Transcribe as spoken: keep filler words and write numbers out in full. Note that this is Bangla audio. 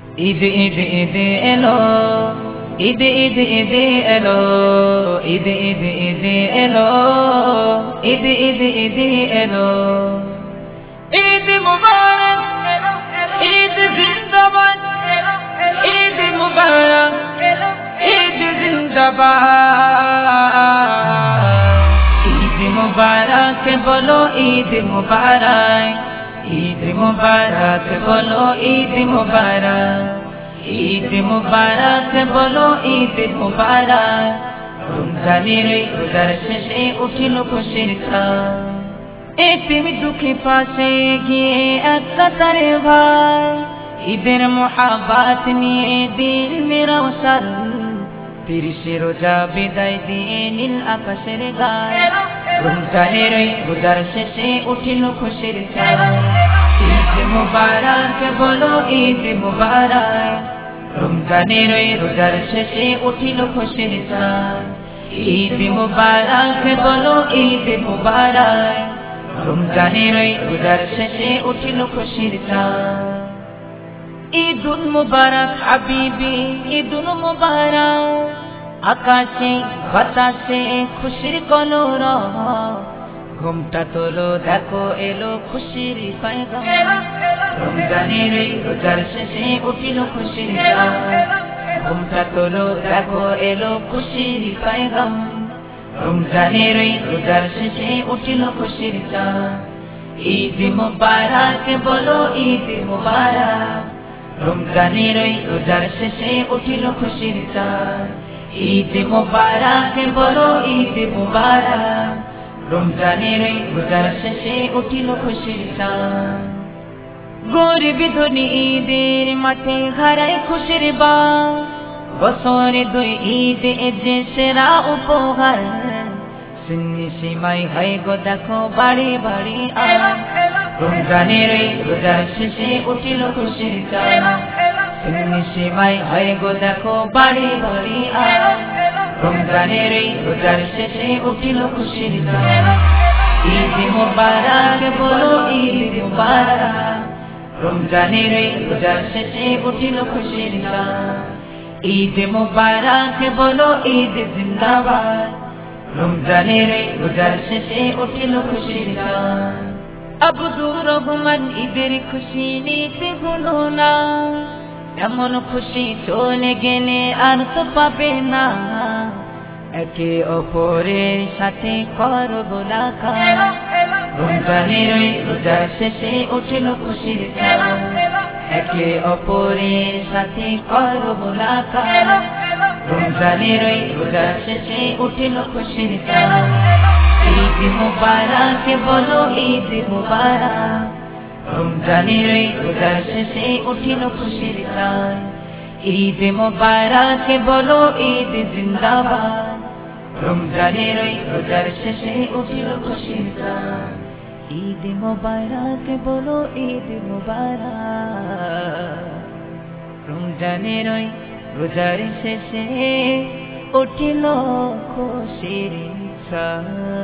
ঈদ ঈদ ঈদ এলো, ঈদ ঈদ ঈদ এলো, ঈদ ঈদ ঈদ এলো, ঈদ ঈদ ঈদ এলো। ঈদ মুবারক, ঈদ জিন্দাবাদ, ঈদ মুবারক, ঈদ জিন্দাবাদ। ঈদ মুবারক বলো, ঈদ মুবারক, ঈদ মুবারক বলো, ঈদ মুবারক, ঈদ মুবারক বলো, ঈদ মুবারক। রমজানের রোজার শেষে উঠিল খুশির ছায়া, এতিম দুঃখী পাশে গিয়ে এক কাতারে ভাই, ঈদের মুহাব্বত নিয়ে দিল মেরা রওশন। তিরিশে রোজা বিদায় দিয়ে নীল আকাশের গায়ে, রমজানের রোজার শেষে উঠিল খুশির ছায়া। ঈদ মুবারক বলো, ঈদ মুবারক, রমজানের রোজার শেষে উঠিল খুশির ছায়া। ঈদ মুবারক বলো, ঈদ মুবারক, রমজানের রোজার শেষে উঠিল খুশির ছায়া। ঈদুল মুবারক হাবিবি, ঈদুল মুবারক, আকাশে বাতাসে খুশির কলরব। ঘুমটা তোলো দেখো এলো খুশির পয়গাম, রমজানের রোজার শেষে উঠিল খুশির ছায়া। ঘুমটা তোলো দেখো এলো খুশির পয়গাম, রমজানের রোজার শেষে উঠিল খুশির ছায়া। ঈদ মুবারক বলো, ঈদ মুবারক, রমজানের রোজার শেষে উঠিল খুশির ছায়া। ঈদ মুবারক বলো, ঈদ মুবারক, রমজানের রোজার শেষে উঠিল খুশির ছায়া। গরিব ধনী ঈদের মাঠে হারায় খুশির বাস, বছরে দুই ঈদ যে সেরা উপহার। সিন্নি সীমাই হয় গো দেখো বাড়ি বাড়ি আয়, রমজানের রোজার শেষে উঠিল খুশির ছায়া। সিন্নি সীমাই হয় গো দেখো বাড়ি বাড়ি আয়, রমজানের রোজার শেষে উঠিল খুশির ছায়া। ঈদ মুবারক বলো, ঈদ মুবারক, রমজানের রোজার শেষে উঠিল খুশির ছায়া। ঈদ মুবারক বলো, ঈদ জিন্দাবাদ, রমজানের রোজার শেষে উঠিল খুশির ছায়া। আব্দুর রহমান ঈদের খুশি নিতে ভুলো না, এমন খুশি চলে গেলে আর তো পাবে না। একে অপরের সাথে করো গোলাকার, রমজানের রোজার শেষে উঠিল খুশির ছায়া। একে অপরের সাথে করো গোলাকার, রমজানের রোজার শেষে উঠিল খুশির ছায়া। ঈদ মুবারক বলো, ঈদ মুবারক, রমজানের রোজার শেষে উঠিল খুশির ছায়া। ঈদ মুবারক বলো, ঈদ জিন্দাবাদ, রমজানের রোজার শেষে উঠিল খুশির ছায়া। ঈদ মুবারক বলো, ঈদ মুবারক, রমজানের রোজার শেষে উঠিল খুশির ছায়া।